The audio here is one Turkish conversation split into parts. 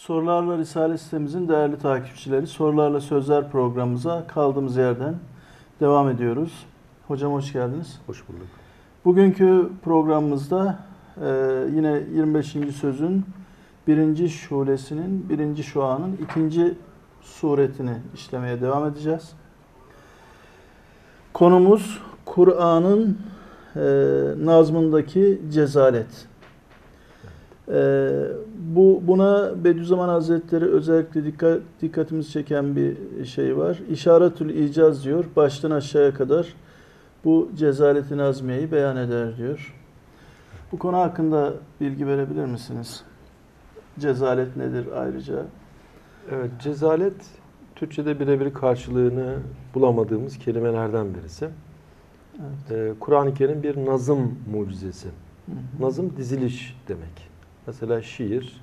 Sorularla Risale sitemizin değerli takipçileri, Sorularla Sözler programımıza kaldığımız yerden devam ediyoruz. Hocam hoş geldiniz. Hoş bulduk. Bugünkü programımızda yine 25. sözün 1. şulesinin 1. şuanın 2. suretini işlemeye devam edeceğiz. Konumuz Kur'an'ın nazmındaki cezalet. Buna Bediüzzaman Hazretleri özellikle dikkatimizi çeken bir şey var. İşaretül İcaz diyor. Baştan aşağıya kadar bu cezaleti nazmiyeyi beyan eder diyor. Bu konu hakkında bilgi verebilir misiniz? Cezalet nedir ayrıca? Evet, cezalet Türkçe'de birebir karşılığını bulamadığımız kelimelerden birisi. Evet. Kur'an-ı Kerim bir nazım mucizesi. Nazım diziliş demek. Mesela şiir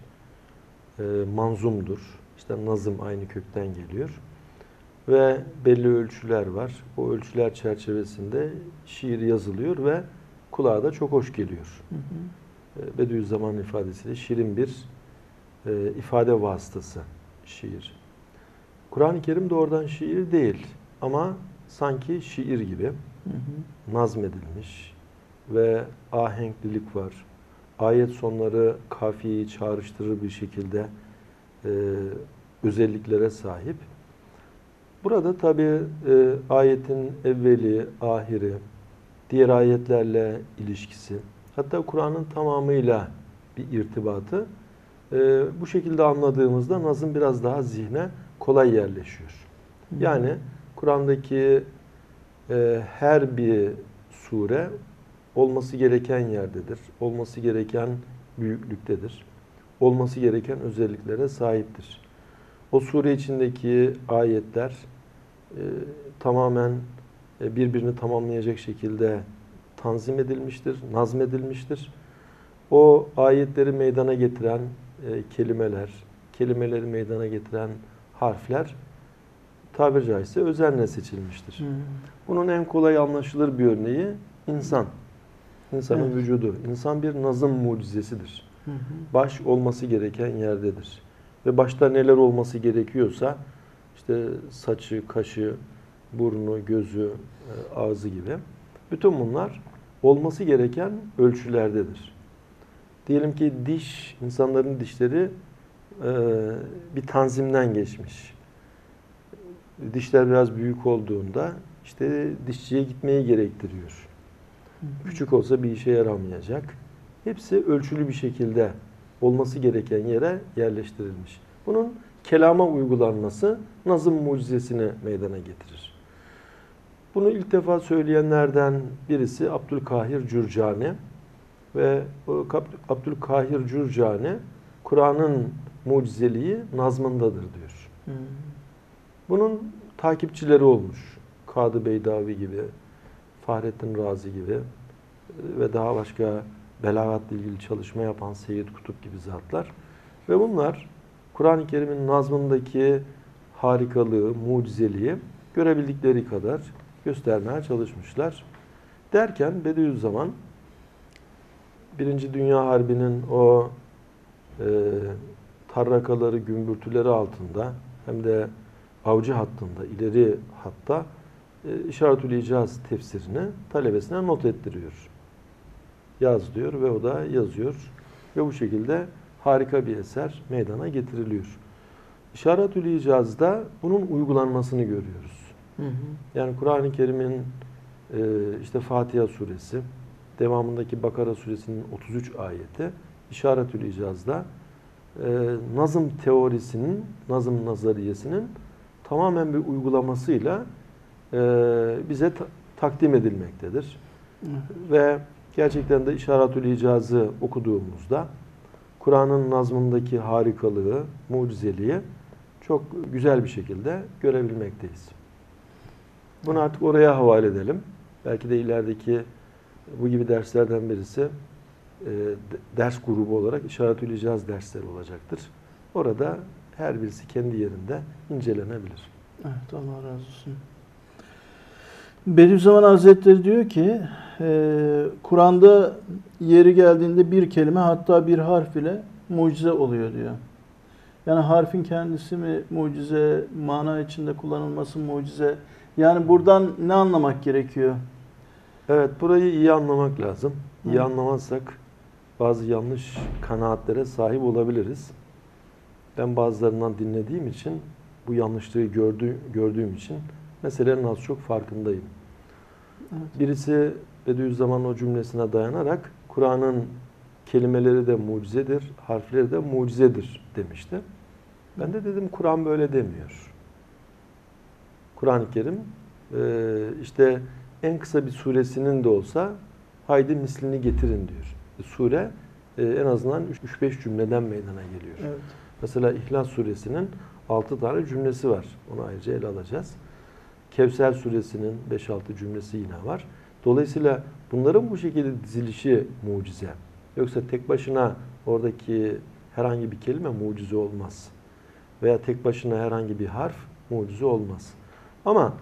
manzumdur. İşte nazım aynı kökten geliyor. Ve belli ölçüler var. O ölçüler çerçevesinde şiir yazılıyor ve kulağa da çok hoş geliyor. Bediüzzaman ifadesiyle şirin bir ifade vasıtası şiir. Kur'an-ı Kerim doğrudan şiir değil ama sanki şiir gibi nazmedilmiş ve ahenklilik var. Ayet sonları kafiyeyi çağrıştırır bir şekilde özelliklere sahip. Burada tabi ayetin evveli, ahiri, diğer ayetlerle ilişkisi, hatta Kur'an'ın tamamıyla bir irtibatı bu şekilde anladığımızda nazım biraz daha zihne kolay yerleşiyor. Yani Kur'an'daki her bir sure olması gereken yerdedir, olması gereken büyüklüktedir, olması gereken özelliklere sahiptir. O sure içindeki ayetler tamamen birbirini tamamlayacak şekilde tanzim edilmiştir, nazmedilmiştir. O ayetleri meydana getiren kelimeler, kelimeleri meydana getiren harfler tabiri caizse özenle seçilmiştir. Bunun en kolay anlaşılır bir örneği insan. İnsanın vücudu. İnsan bir nazım mucizesidir. Baş olması gereken yerdedir. Ve başta neler olması gerekiyorsa işte saçı, kaşı, burnu, gözü, ağzı gibi bütün bunlar olması gereken ölçülerdedir. Diyelim ki diş, insanların dişleri bir tanzimden geçmiş. Dişler biraz büyük olduğunda işte dişçiye gitmeyi gerektiriyor. Küçük olsa bir işe yaramayacak. Hepsi ölçülü bir şekilde olması gereken yere yerleştirilmiş. Bunun kelama uygulanması nazım mucizesini meydana getirir. Bunu ilk defa söyleyenlerden birisi Abdülkahir Cürcani ve Abdülkahir Cürcani Kur'an'ın mucizeliği nazmındadır diyor. Bunun takipçileri olmuş. Kadı Beydavi gibi, Fahrettin Razi gibi ve daha başka belagatla ilgili çalışma yapan Seyyid Kutup gibi zatlar. Ve bunlar Kur'an-ı Kerim'in nazmındaki harikalığı, mucizeliği görebildikleri kadar göstermeye çalışmışlar. Derken Bediüzzaman Birinci Dünya Harbi'nin o tarrakaları, gümbürtüleri altında hem de avcı hattında, ileri hatta İşaretül İcaz tefsirini talebesine not ettiriyor. Yaz diyor ve o da yazıyor. Ve bu şekilde harika bir eser meydana getiriliyor. İşaretül İcaz'da bunun uygulanmasını görüyoruz. Yani Kur'an-ı Kerim'in işte Fatiha suresi, devamındaki Bakara suresinin 33 ayeti İşaretül İcaz'da nazım teorisinin, nazım nazariyesinin tamamen bir uygulamasıyla bize takdim edilmektedir. Ve gerçekten de İşaretül İcaz'ı okuduğumuzda Kur'an'ın nazmındaki harikalığı, mucizeliği çok güzel bir şekilde görebilmekteyiz. Bunu artık oraya havale edelim. Belki de ilerideki bu gibi derslerden birisi ders grubu olarak İşaretül İcaz dersleri olacaktır. Orada her birisi kendi yerinde incelenebilir. Evet, Allah razı olsun. Bediüzzaman Hazretleri diyor ki Kur'an'da yeri geldiğinde bir kelime hatta bir harf ile mucize oluyor diyor. Yani harfin kendisi mi mucize, mana içinde kullanılması mucize? Yani buradan ne anlamak gerekiyor? Evet, burayı iyi anlamak lazım. İyi Hı. anlamazsak bazı yanlış kanaatlere sahip olabiliriz. Ben bazılarından dinlediğim için, bu yanlışlığı gördüğüm için meselenin az çok farkındayım. Evet. Birisi Bediüzzaman'ın o cümlesine dayanarak Kur'an'ın kelimeleri de mucizedir, harfleri de mucizedir demişti. Ben de dedim Kur'an böyle demiyor. Kur'an-ı Kerim işte en kısa bir suresinin de olsa haydi mislini getirin diyor. Sure en azından 3-5 cümleden meydana geliyor. Evet. Mesela İhlas suresinin 6 tane cümlesi var. Onu ayrıca ele alacağız. Kevser suresinin 5-6 cümlesi yine var. Dolayısıyla bunların bu şekilde dizilişi mucize. Yoksa tek başına oradaki herhangi bir kelime mucize olmaz. Veya tek başına herhangi bir harf mucize olmaz. Ama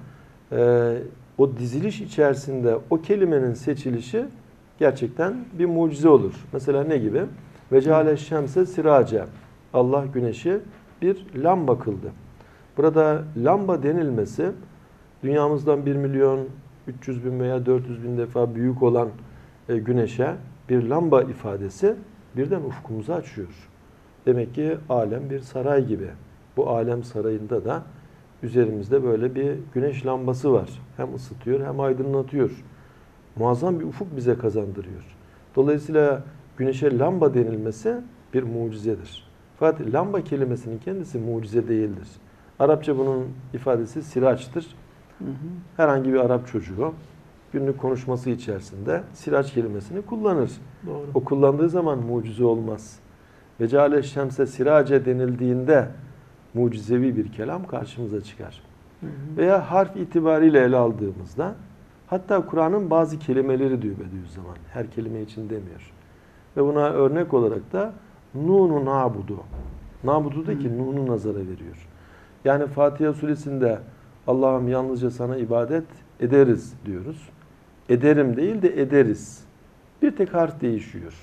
o diziliş içerisinde o kelimenin seçilişi gerçekten bir mucize olur. Mesela ne gibi? Ve ceale şemse sirace. Allah güneşi bir lamba kıldı. Burada lamba denilmesi dünyamızdan 1.300.000 veya 400.000 defa büyük olan güneşe bir lamba ifadesi birden ufkumuzu açıyor. Demek ki alem bir saray gibi. Bu alem sarayında da üzerimizde böyle bir güneş lambası var. Hem ısıtıyor hem aydınlatıyor. Muazzam bir ufuk bize kazandırıyor. Dolayısıyla güneşe lamba denilmesi bir mucizedir. Fakat lamba kelimesinin kendisi mucize değildir. Arapça bunun ifadesi siraçtır. Hı hı. Herhangi bir Arap çocuğu günlük konuşması içerisinde siraç kelimesini kullanır. Doğru. O kullandığı zaman mucize olmaz. Ve ceale şemse sirace denildiğinde mucizevi bir kelam karşımıza çıkar. Hı hı. Veya harf itibariyle ele aldığımızda hatta Kur'an'ın bazı kelimeleri diyor Bediüzzaman. Her kelime için demiyor. Ve buna örnek olarak da nunu nabudu. Nabudu'daki nunu nazara veriyor. Yani Fatiha suresinde Allah'ım yalnızca sana ibadet ederiz diyoruz. Ederim değil de ederiz. Bir tek harf değişiyor.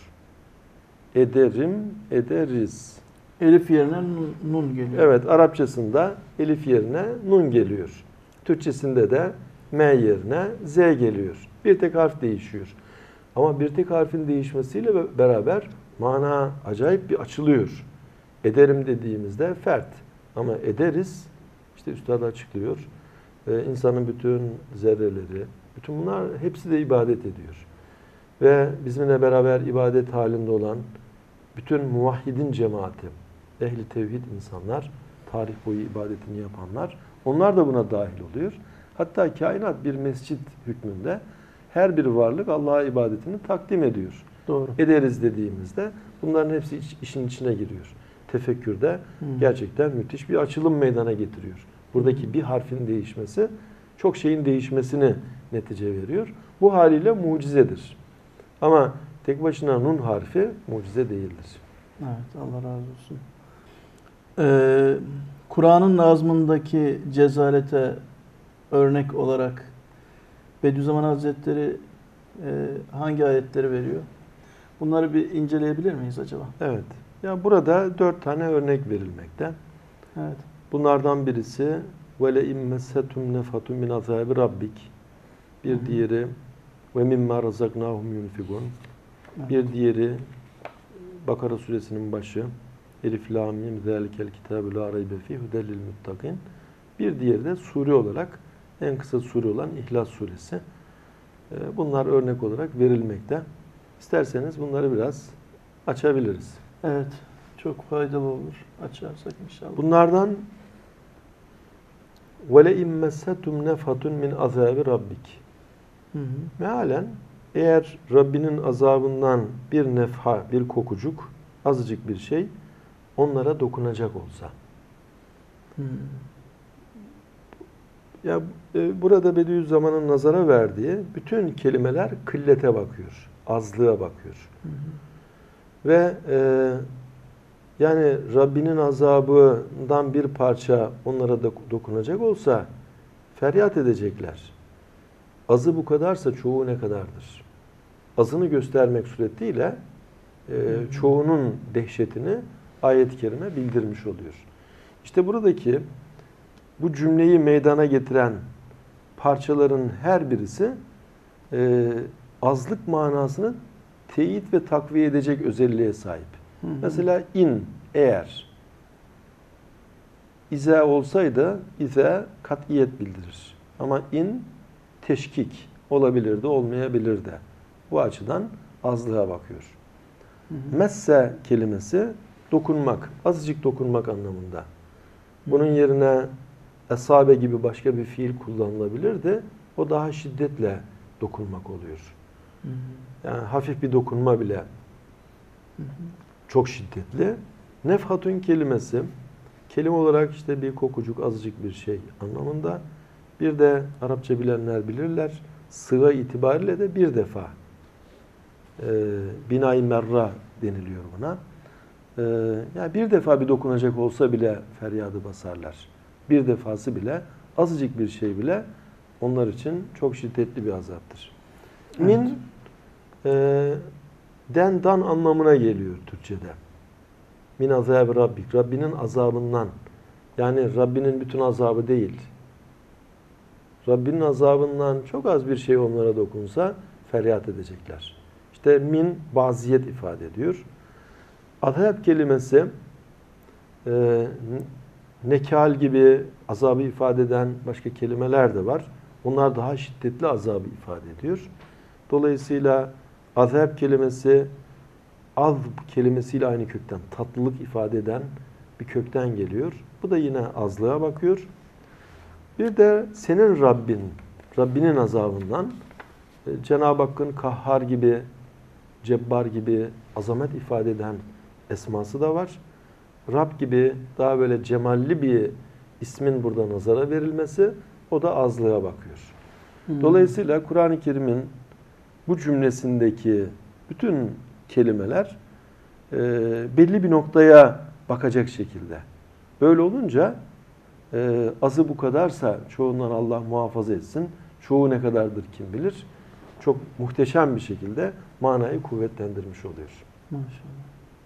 Ederim, ederiz. Elif yerine nun geliyor. Evet, Arapçasında elif yerine nun geliyor. Türkçesinde de M yerine Z geliyor. Bir tek harf değişiyor. Ama bir tek harfin değişmesiyle beraber mana acayip bir açılıyor. Ederim dediğimizde fert. Ama ederiz, işte üstad açıklıyor. İnsanın bütün zerreleri, bütün bunlar hepsi de ibadet ediyor. Ve bizimle beraber ibadet halinde olan bütün muvahhidin cemaati, ehli tevhid insanlar, tarih boyu ibadetini yapanlar, onlar da buna dahil oluyor. Hatta kainat bir mescit hükmünde her bir varlık Allah'a ibadetini takdim ediyor. Doğru. Ederiz dediğimizde bunların hepsi işin içine giriyor. Tefekkürde gerçekten müthiş bir açılım meydana getiriyor. Buradaki bir harfin değişmesi çok şeyin değişmesini netice veriyor. Bu haliyle mucizedir. Ama tek başına nun harfi mucize değildir. Evet, Allah razı olsun. Kur'an'ın nazmındaki cezalete örnek olarak Bediüzzaman Hazretleri hangi ayetleri veriyor? Bunları bir inceleyebilir miyiz acaba? Evet. Ya burada 4 tane örnek verilmekte. Evet. Bunlardan birisi وَلَا اِمَّسَّتُمْ نَفَةٌ مِنْ عَذَابِ رَبِّكِ. Bir diğeri وَمِمَّا رَزَقْنَاهُمْ يُنْفِقُونَ. Bir diğeri Bakara suresinin başı Elif Lam Mim Zalikel Kitabu La Raybe Fihi Huden lil Muttakin. Bir diğeri de sure olarak en kısa sure olan İhlas suresi. Bunlar örnek olarak verilmekte. İsterseniz bunları biraz açabiliriz. Evet. Çok faydalı olur. Açarsak inşallah. Bunlardan وَلَاِمْ مَسَّتُمْ نَفَةٌ مِنْ عَذَابِ رَبِّكِ. Mealen eğer Rabbinin azabından bir nefha, bir kokucuk, azıcık bir şey onlara dokunacak olsa. Ya burada Bediüzzaman'ın nazara verdiği bütün kelimeler kıllete bakıyor, azlığa bakıyor. Ve yani Rabbinin azabından bir parça onlara da dokunacak olsa feryat edecekler. Azı bu kadarsa çoğu ne kadardır? Azını göstermek suretiyle çoğunun dehşetini ayet-i kerime bildirmiş oluyor. İşte buradaki bu cümleyi meydana getiren parçaların her birisi azlık manasını teyit ve takviye edecek özelliğe sahip. Mesela in, eğer. İze olsaydı, ize kat'iyet bildirir. Ama in, teşkik olabilirdi, olmayabilirdi. Bu açıdan azlığa bakıyor. Messe kelimesi dokunmak, azıcık dokunmak anlamında. Bunun yerine esabe gibi başka bir fiil kullanılabilirdi. O daha şiddetle dokunmak oluyor. Yani hafif bir dokunma bile çok şiddetli. Nefhatun kelimesi kelime olarak işte bir kokucuk, azıcık bir şey anlamında. Bir de Arapça bilenler bilirler. Sığa itibariyle de bir defa. Binay merra deniliyor buna. Yani bir defa bir dokunacak olsa bile feryadı basarlar. Bir defası bile, azıcık bir şey bile onlar için çok şiddetli bir azaptır. Evet. Min dan anlamına geliyor Türkçe'de. Min azab rabbik. Rabbinin azabından. Yani Rabbinin bütün azabı değil. Rabbinin azabından çok az bir şey onlara dokunsa feryat edecekler. İşte min baziyet ifade ediyor. Azab kelimesi nekal gibi azabı ifade eden başka kelimeler de var. Onlar daha şiddetli azabı ifade ediyor. Dolayısıyla azab kelimesi az kelimesiyle aynı kökten, tatlılık ifade eden bir kökten geliyor. Bu da yine azlığa bakıyor. Bir de senin Rabbinin azabından Cenab-ı Hakk'ın Kahhar gibi, Cebbar gibi azamet ifade eden esması da var. Rab gibi daha böyle cemalli bir ismin burada nazara verilmesi, o da azlığa bakıyor. Dolayısıyla Kur'an-ı Kerim'in bu cümlesindeki bütün kelimeler belli bir noktaya bakacak şekilde. Böyle olunca azı bu kadarsa çoğundan Allah muhafaza etsin. Çoğu ne kadardır kim bilir. Çok muhteşem bir şekilde manayı kuvvetlendirmiş oluyor. Maşallah.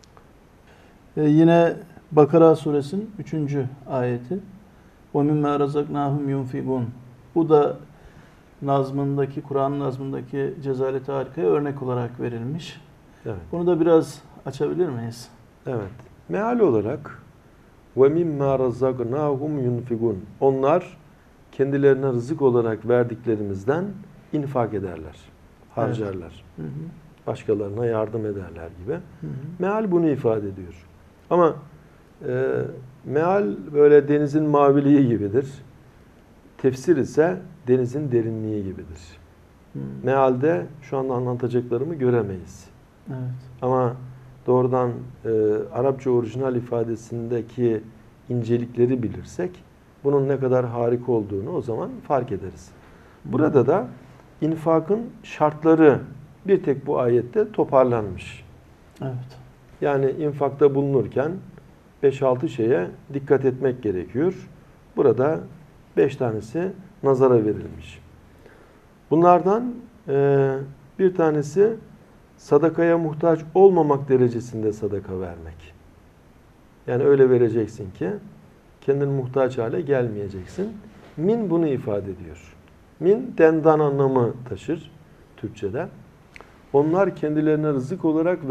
Yine Bakara suresinin 3. ayeti. وَمِمَّا رَزَقْنَاهُمْ يُنْفِقُونَ. Bu da nazmındaki, Kur'an nazmındaki Cezalet-i Harika'ya örnek olarak verilmiş. Evet. Bunu da biraz açabilir miyiz? Evet. Meal olarak وَمِمَّا رَزَقْنَاهُمْ يُنْفِقُونَ. Onlar kendilerine rızık olarak verdiklerimizden infak ederler, harcarlar. Evet. Başkalarına yardım ederler gibi. Meal bunu ifade ediyor. Ama meal böyle denizin maviliği gibidir. Tefsir ise denizin derinliği gibidir. Mealde şu anda anlatacaklarımı göremeyiz. Evet. Ama doğrudan Arapça orijinal ifadesindeki incelikleri bilirsek bunun ne kadar harika olduğunu o zaman fark ederiz. Burada da infakın şartları bir tek bu ayette toparlanmış. Evet. Yani infakta bulunurken 5-6 şeye dikkat etmek gerekiyor. Burada 5 tanesi nazara verilmiş. Bunlardan bir tanesi sadakaya muhtaç olmamak derecesinde sadaka vermek. Yani öyle vereceksin ki kendin muhtaç hale gelmeyeceksin. Min bunu ifade ediyor. Min dendan anlamı taşır Türkçe'de. Onlar kendilerine rızık olarak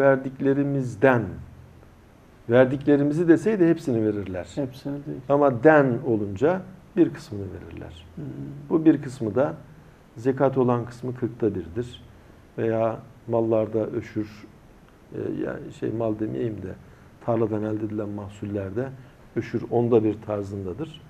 verdiklerimizi deseydi hepsini verirler. Hepsini değil. Ama den olunca bir kısmını verirler. Bu bir kısmı da zekat olan kısmı 40'ta birdir. Veya mallarda öşür, yani mal demeyeyim de tarladan elde edilen mahsullerde öşür 10'da bir tarzındadır.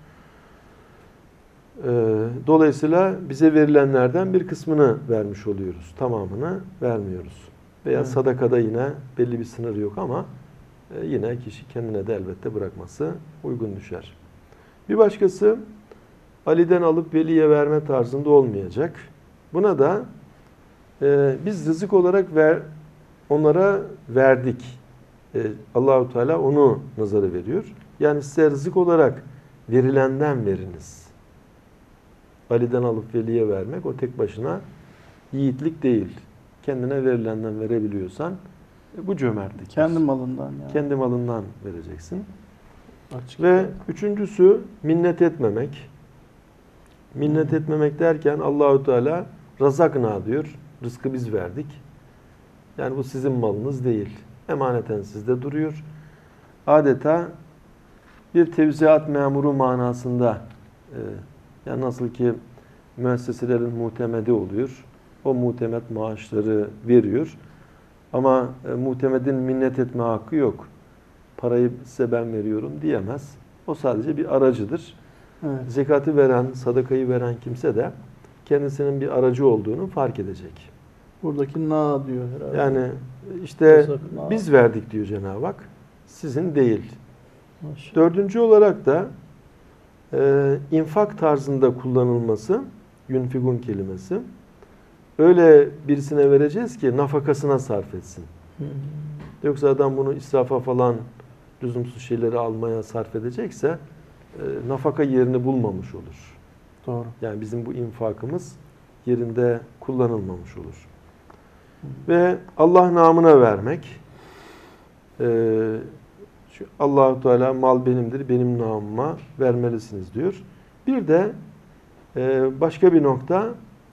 Dolayısıyla bize verilenlerden bir kısmını vermiş oluyoruz. Tamamını vermiyoruz. Veya Evet. sadakada yine belli bir sınır yok ama yine kişi kendine de elbette bırakması uygun düşer. Bir başkası Ali'den alıp veliye verme tarzında olmayacak. Buna da biz rızık olarak onlara verdik. Allahu Teala onu nazara veriyor. Yani size rızık olarak verilenden veriniz. Ali'den alıp veliye vermek o tek başına yiğitlik değil. Kendine verilenden verebiliyorsan Bu cömertlik. Kendi malından yani. Kendi malından vereceksin. Açık. Ve üçüncüsü minnet etmemek. Minnet etmemek derken Allahü Teala razakna diyor. Rızkı biz verdik. Yani bu sizin malınız değil. Emaneten sizde duruyor. Adeta bir tevziat memuru manasında yani nasıl ki müesseselerin muhtemedi oluyor. O muhtemet maaşları veriyor. Ama muhtemedin minnet etme hakkı yok. Parayı size ben veriyorum diyemez. O sadece bir aracıdır. Evet. Zekatı veren, sadakayı veren kimse de kendisinin bir aracı olduğunu fark edecek. Buradaki na diyor herhalde. Yani işte Razakna. biz verdik diyor Cenab-ı Hak. Sizin değil. Maşallah. Dördüncü olarak da infak tarzında kullanılması, yunfigun kelimesi. Öyle birisine vereceğiz ki nafakasına sarf etsin. Yoksa adam bunu israfa falan lüzumsuz şeyleri almaya sarf edecekse nafaka yerini bulmamış olur. Doğru. Yani bizim bu infakımız yerinde kullanılmamış olur. Ve Allah namına vermek. Allah-u Teala mal benimdir, benim namıma vermelisiniz diyor. Bir de başka bir nokta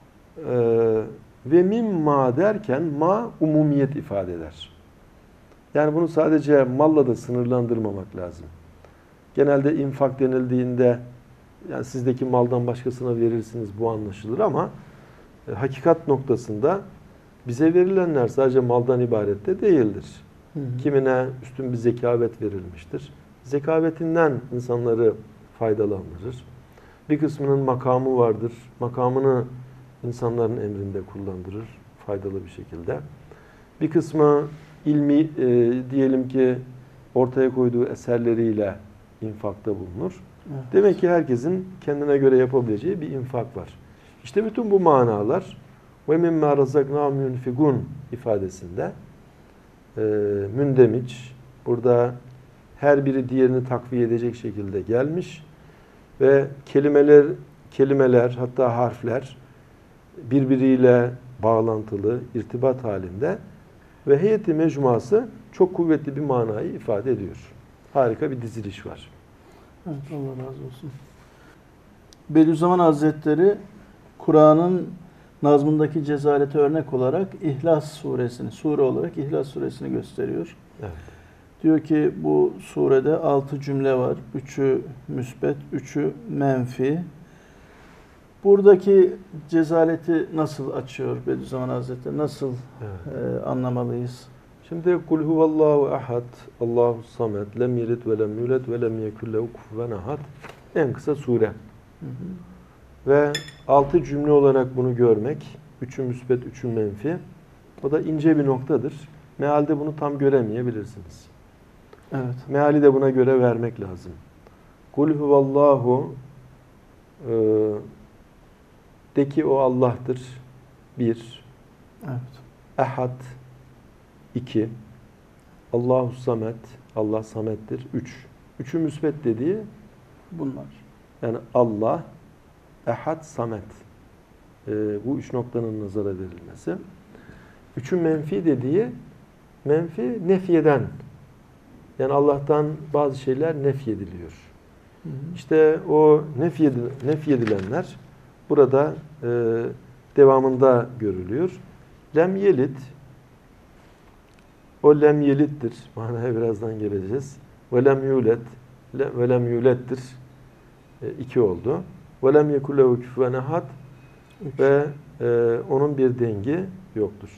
ve mimma derken ma umumiyet ifade eder. Yani bunu sadece malla da sınırlandırmamak lazım. Genelde infak denildiğinde yani sizdeki maldan başkasına verirsiniz bu anlaşılır ama hakikat noktasında bize verilenler sadece maldan ibaret de değildir. Kimine üstün bir zekavet verilmiştir. Zekavetinden insanları faydalandırır. Bir kısmının makamı vardır. Makamını insanların emrinde kullandırır faydalı bir şekilde. Bir kısmı ilmi diyelim ki ortaya koyduğu eserleriyle infakta bulunur. Evet. Demek ki herkesin kendine göre yapabileceği bir infak var. İşte bütün bu manalar ve mimma razaknahum yunfigun ifadesinde mündemiç. Burada her biri diğerini takviye edecek şekilde gelmiş ve kelimeler hatta harfler birbiriyle bağlantılı, irtibat halinde ve heyeti mecmuası çok kuvvetli bir manayı ifade ediyor. Harika bir diziliş var. Evet, Allah razı olsun. Bediüzzaman Hazretleri Kur'an'ın nazmındaki cezalete örnek olarak İhlas suresini, sure olarak İhlas suresini gösteriyor. Evet. Diyor ki bu surede 6 cümle var. 3'ü müsbet, 3'ü menfi. Buradaki cezaleti nasıl açıyor Bediüzzaman Hazretleri? Nasıl anlamalıyız? Şimdi kul huvallahu ahad, Allahu samed, lem yelid ve lem yulad ve lem yekun lehu kufuven ahad. En kısa sure. Ve 6 cümle olarak bunu görmek, 3'ü müsbet, 3'ü menfi. O da ince bir noktadır. Mealde bunu tam göremeyebilirsiniz. Evet. Meali de buna göre vermek lazım. Kul huvallahu de ki o Allah'tır. 1. Evet. Ehad 2. Allahu samet. Allah samettir. 3. 3'ü müsbet dediği Bunlar. yani Allah, ehad, samet. Bu 3 noktanın nazara verilmesi. 3'ü menfi dediği menfi nefyeden. Yani Allah'tan bazı şeyler nefyediliyor. İşte o nefyedilenler burada devamında görülüyor. Lem yelit, o lem yelittir. Manaya birazdan geleceğiz. Ve lem yulet, ve lem yulettir. 2 oldu. Ve lem yekul lehu kufuven ahad ve onun bir dengi yoktur.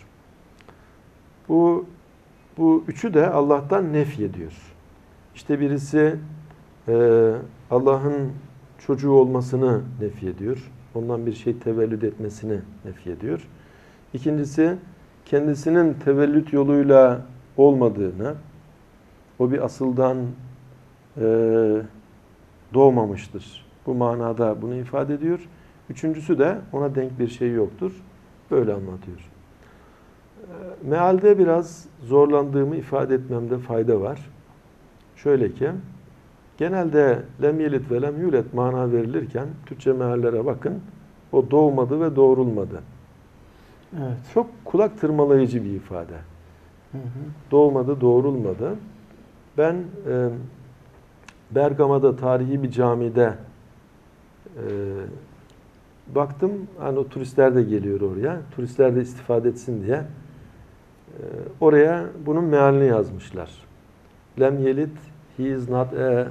Bu üçü de Allah'tan nefyediyor. İşte birisi Allah'ın çocuğu olmasını nefyediyor. Ondan bir şey tevellüd etmesini nefyediyor. İkincisi kendisinin tevellüt yoluyla olmadığını, o bir asıldan doğmamıştır. Bu manada bunu ifade ediyor. Üçüncüsü de ona denk bir şey yoktur. Böyle anlatıyor. Mealde biraz zorlandığımı ifade etmemde fayda var. Şöyle ki, genelde lem yelit ve lem yulet mana verilirken Türkçe meallere bakın. O doğmadı ve doğrulmadı. Evet. Çok kulak tırmalayıcı bir ifade. Hı hı. Doğmadı, doğrulmadı. Ben Bergama'da tarihi bir camide baktım, hani o turistler de geliyor oraya. Turistler de istifade etsin diye. Oraya bunun mealini yazmışlar. Lem yelit, he is not a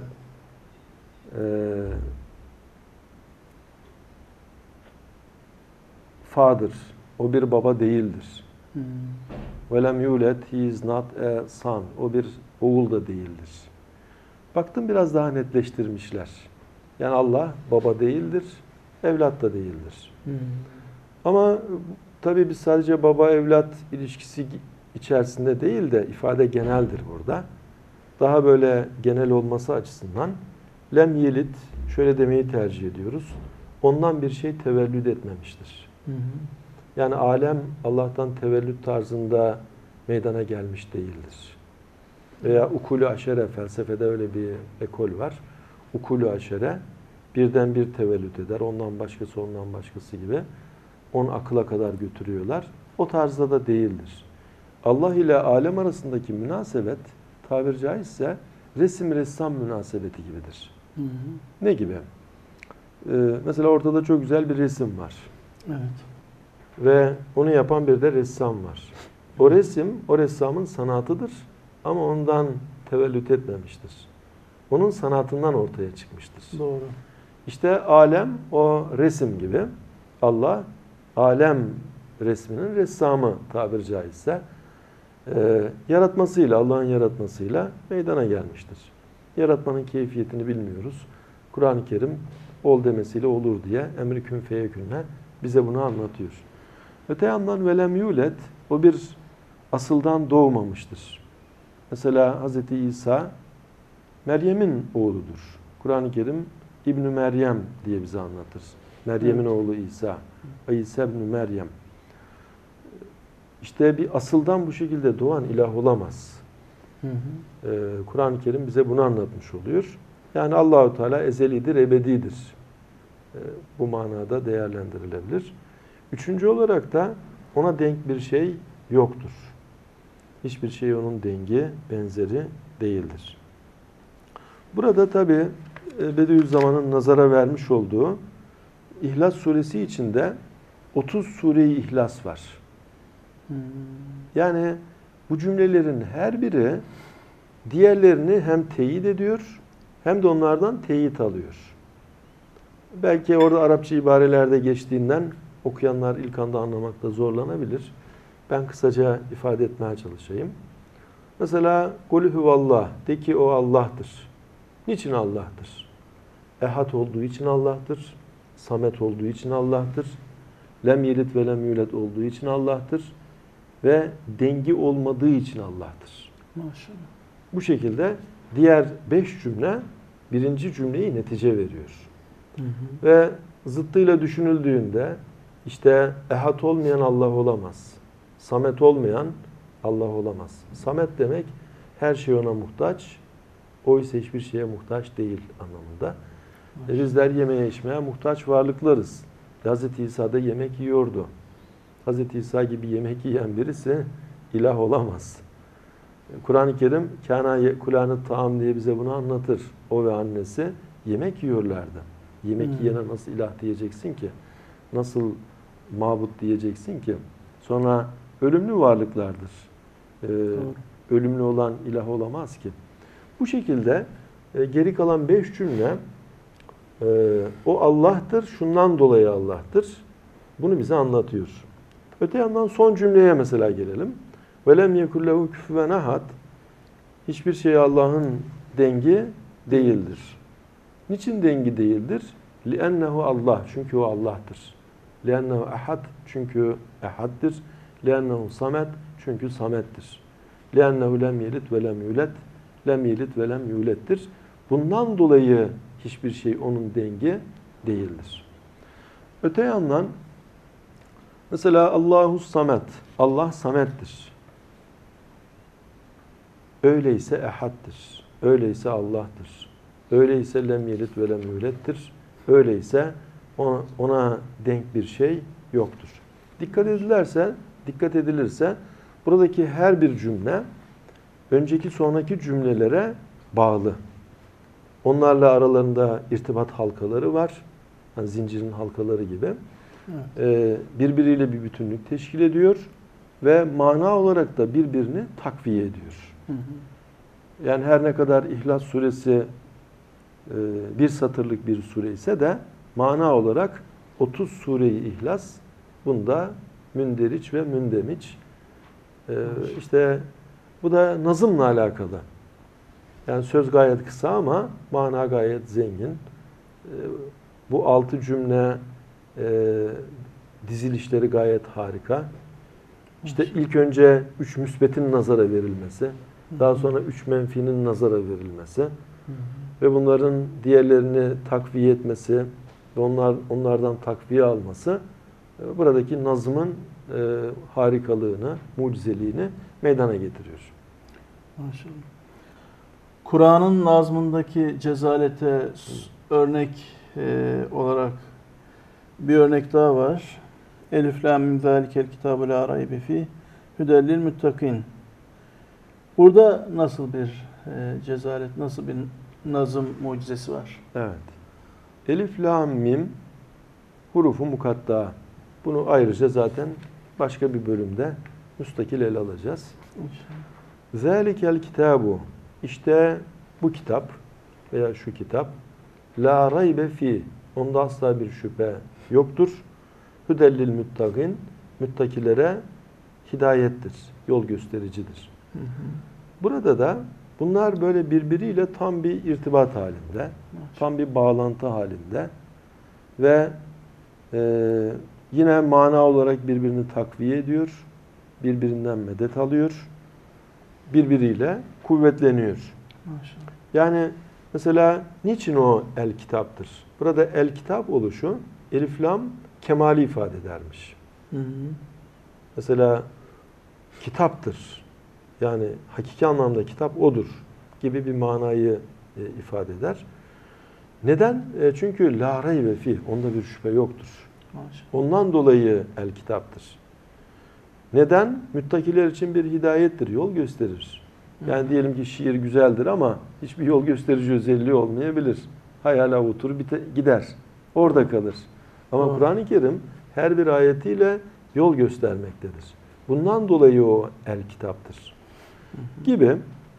father. O bir baba değildir. Hı. Ve lem yulet, he is not a son. O bir oğul da değildir. Baktım biraz daha netleştirmişler. Yani Allah baba değildir, evlat da değildir. Hı. Ama tabii biz sadece baba evlat ilişkisi içerisinde değil de ifade geneldir burada. Daha böyle genel olması açısından lem yelit şöyle demeyi tercih ediyoruz. Ondan bir şey tevellüd etmemiştir. Hı hı. Yani alem Allah'tan tevellüt tarzında meydana gelmiş değildir. Veya ukulü aşere, felsefede öyle bir ekol var. Ukulü aşere birden bir tevellüt eder. Ondan başkası, ondan başkası gibi. Onu akıla kadar götürüyorlar. O tarzda da değildir. Allah ile alem arasındaki münasebet tabiri caizse resim ressam münasebeti gibidir. Hı hı. Ne gibi? Mesela ortada çok güzel bir resim var. Evet. Ve onu yapan bir de ressam var. O resim, o ressamın sanatıdır ama ondan tevellüt etmemiştir. Onun sanatından ortaya çıkmıştır. Doğru. İşte alem o resim gibi. Allah alem resminin ressamı tabiri caizse yaratmasıyla, Allah'ın yaratmasıyla meydana gelmiştir. Yaratmanın keyfiyetini bilmiyoruz. Kur'an-ı Kerim ol demesiyle olur diye emri kün feyekünle bize bunu anlatıyor. Öte yandan velem yulet o bir asıldan doğmamıştır. Mesela Hz. İsa Meryem'in oğludur. Kur'an-ı Kerim İbn-i Meryem diye bize anlatır. Meryem'in oğlu İsa. İsa ibn Meryem. İşte bir asıldan bu şekilde doğan ilah olamaz. Hı hı. Kur'an-ı Kerim bize bunu anlatmış oluyor. Yani Allahu Teala ezelidir, ebedidir. Bu manada değerlendirilebilir. Üçüncü olarak da ona denk bir şey yoktur. Hiçbir şey onun dengi, benzeri değildir. Burada tabi Bediüzzaman'ın nazara vermiş olduğu İhlas suresi içinde 30 sure-i İhlas var. Hı. Yani bu cümlelerin her biri diğerlerini hem teyit ediyor hem de onlardan teyit alıyor. Belki orada Arapça ibarelerde geçtiğinden okuyanlar ilk anda anlamakta zorlanabilir. Ben kısaca ifade etmeye çalışayım. Mesela Kulü huvallah, de ki o Allah'tır. Niçin Allah'tır? Ehad olduğu için Allah'tır. Samet olduğu için Allah'tır. Lem yelit ve lem yulet olduğu için Allah'tır. Ve dengi olmadığı için Allah'tır. Maşallah. Bu şekilde diğer 5 cümle birinci cümleyi netice veriyor. Hı hı. Ve zıttıyla düşünüldüğünde işte ehad olmayan Allah olamaz. Samet olmayan Allah olamaz. Samet demek her şey ona muhtaç. Oysa hiçbir şeye muhtaç değil anlamında. Bizler yemeye içmeye muhtaç varlıklarız. Hz. İsa da yemek yiyordu. Hz. İsa gibi yemek yiyen birisi ilah olamaz. Kur'an-ı Kerim kâna yekulâne taam diye bize bunu anlatır. O ve annesi yemek yiyorlardı. Yemek yiyene nasıl ilah diyeceksin ki? Nasıl mabut diyeceksin ki? Sonra ölümlü varlıklardır. Ölümlü olan ilah olamaz ki. Bu şekilde geri kalan 5 cümle o Allah'tır, şundan dolayı Allah'tır. Bunu bize anlatıyor. Öte yandan son cümleye mesela gelelim. وَلَمْ يَكُلْ لَهُ كُفُوًا اَحَدٍ Hiçbir şey Allah'ın dengi değildir. Niçin dengi değildir? لِأَنَّهُ Allah. Çünkü o Allah'tır. لِأَنَّهُ ehad. Çünkü ehaddir. لِأَنَّهُ samet. Çünkü samettir. لِأَنَّهُ lem yelit ve lem yulet. Lem yelit ve lem yulettir. Bundan dolayı hiçbir şey onun dengi değildir. Öte yandan mesela Allahu samet. Allah samettir. Öyleyse ehaddir. Öyleyse Allah'tır. Öyleyse lem yelit ve lem yulettir. Öyleyse ona denk bir şey yoktur. Dikkat edilirse Buradaki her bir cümle önceki sonraki cümlelere bağlı. Onlarla aralarında irtibat halkaları var. Yani zincirin halkaları gibi. Birbiriyle bir bütünlük teşkil ediyor ve mana olarak da birbirini takviye ediyor. Yani her ne kadar İhlas suresi bir satırlık bir sure ise de mana olarak 30 sure-i İhlas bunda münderiç ve mündemiç. İşte bu da nazımla alakalı. Yani söz gayet kısa ama mana gayet zengin. Bu 6 cümle dizilişleri gayet harika. İşte ilk önce 3 müsbetin nazara verilmesi, daha sonra 3 menfinin nazara verilmesi ve bunların diğerlerini takviye etmesi ve onlardan takviye alması buradaki nazımın harikalığını, mucizeliğini meydana getiriyor. Maşallah. Kur'an'ın nazmındaki cezalete örnek olarak bir örnek daha var. Elif lam mim zalikel kitabu la raybe fi hudellil muttakin. Burada nasıl bir cezalet, nasıl bir nazım mucizesi var? Evet. Elif lam mim hurufu mukatta. Bunu ayrıca zaten başka bir bölümde müstakil ele alacağız. İnşallah. Zalikel kitabu. İşte bu kitap veya şu kitap la raybe fi. Onda asla bir şüphe yoktur. Hüdellil muttakin. Müttakilere hidayettir. Yol göstericidir. Burada da bunlar böyle birbiriyle tam bir irtibat halinde. Tam bir bağlantı halinde. Ve yine mana olarak birbirini takviye ediyor. Birbirinden medet alıyor. Birbiriyle kuvvetleniyor. Maşallah. Yani mesela niçin o el kitaptır? Burada el kitap oluşu elif lam kemali ifade edermiş. Mesela kitaptır. Yani hakiki anlamda kitap odur gibi bir manayı ifade eder. Neden? Çünkü la raybe fi, onda bir şüphe yoktur. Maşallah. Ondan dolayı el kitaptır. Neden? Müttakiler için bir hidayettir, yol gösterir. Yani diyelim ki şiir güzeldir ama hiçbir yol gösterici özelliği olmayabilir. Hayal avutur gider. Orada kalır. Ama Kur'an-ı Kerim her bir ayetiyle yol göstermektedir. Bundan dolayı o el kitaptır. Gibi.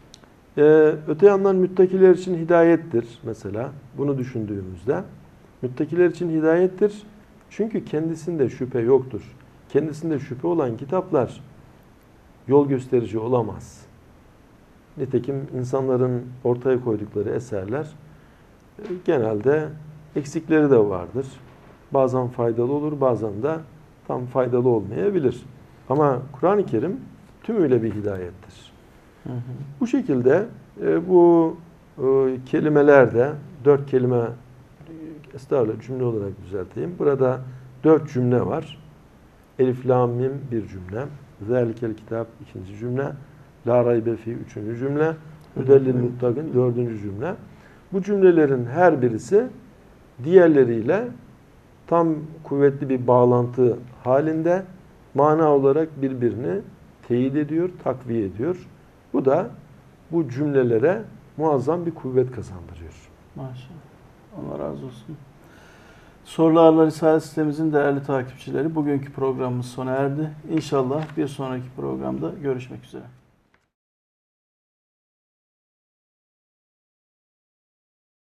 Öte yandan müttakiler için hidayettir mesela. Bunu düşündüğümüzde. Müttakiler için hidayettir. Çünkü kendisinde şüphe yoktur. Kendisinde şüphe olan kitaplar yol gösterici olamaz. Nitekim insanların ortaya koydukları eserler genelde eksikleri de vardır. Bazen faydalı olur, bazen de tam faydalı olmayabilir. Ama Kur'an-ı Kerim tümüyle bir hidayettir. Bu şekilde bu kelimelerde 4 kelime, estağfurullah cümle olarak düzelteyim. Burada 4 cümle var. Elif, lam, mim bir cümle. Zalikel kitap ikinci cümle. La raybe fi üçüncü cümle. Hüdellil muttakin dördüncü cümle. Bu cümlelerin her birisi diğerleriyle tam kuvvetli bir bağlantı halinde mana olarak birbirini teyit ediyor, takviye ediyor. Bu da bu cümlelere muazzam bir kuvvet kazandırıyor. Maşallah. Allah razı olsun. Sorularla Risalet sitemizin değerli takipçileri, bugünkü programımız sona erdi. İnşallah bir sonraki programda görüşmek üzere.